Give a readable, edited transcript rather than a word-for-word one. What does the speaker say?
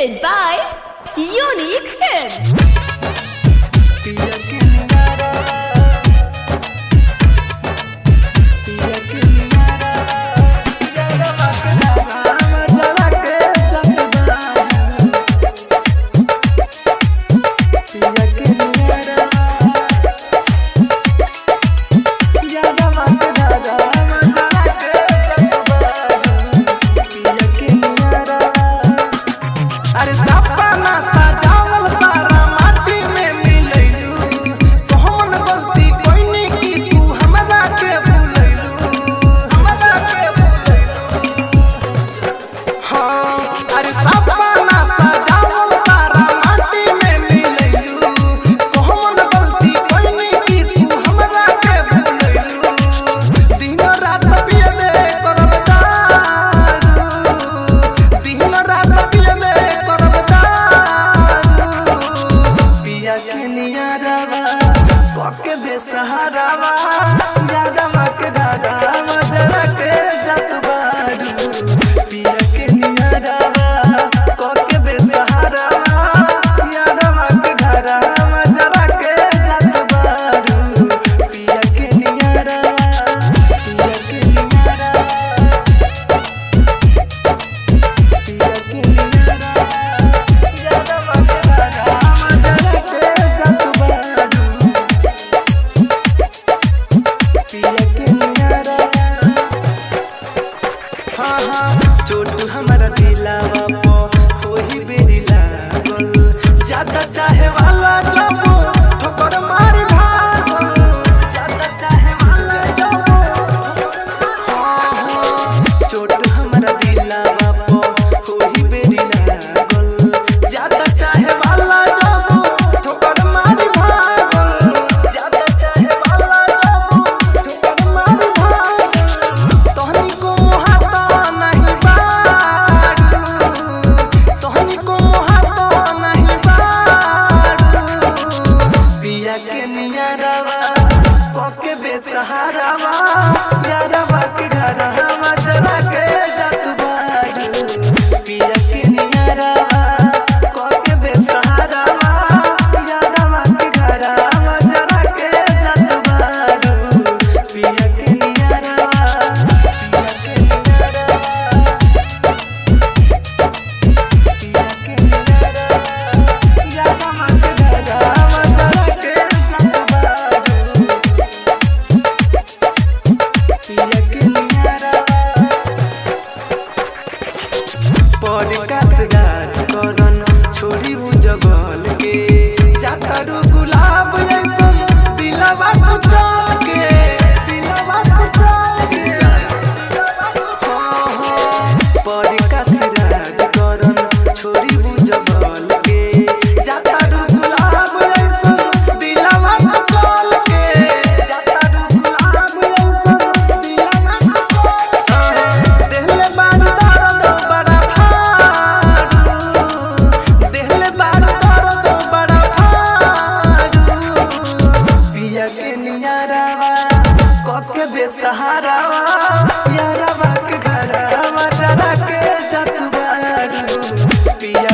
presented by Unique Films. सहारावा यादवा के दादावा जरा के जत बारू पिया के नियारावा कोके बेसहारावा यादवा के घरावा जरा के जत बारू पिया के नियारावा पिया के नियारावा पिया के नियारावा यादवा के घरावा जरा के जत बारू चोट हमारा दिलावा पो होही बेरी लागल ज्यादा चाहे वाला जाबो ठोकर मार भागल ज्यादा चाहे वाला जाबो चोट हमारा दिलावा पो होही बेरी लागल ज्यादा चाहे वाला जाबो ठोकर मार भागल ज्यादा चाहे वाला जाबो ठोकर मार भागल तोहनी को सहारावा यारवा के घरवा जरा के जत बारू पिया के नियारावा कोके बेसहारावा यारवा के घरवा जरा के जत बारू पिया के नियारावा पिया के नियारावा पिया के नियारावा यारवा के घरवा जरा के जत बारू पॉडकास्ट राज करन छोड़ी उ जगल के जातारू गुलाब ऐसन दिलवा कुचल के दिलवा कुचल के पॉडकास्ट राज करन छोड़ी उ जगल के जातारू गुलाब ऐसन दिलवा कुचल के जातारू गुलाब ऐसन दिलवा कुचल देहले बारू दर्द बड़ा सहारावा यारवा के घरवा जरा के जत बारू पिया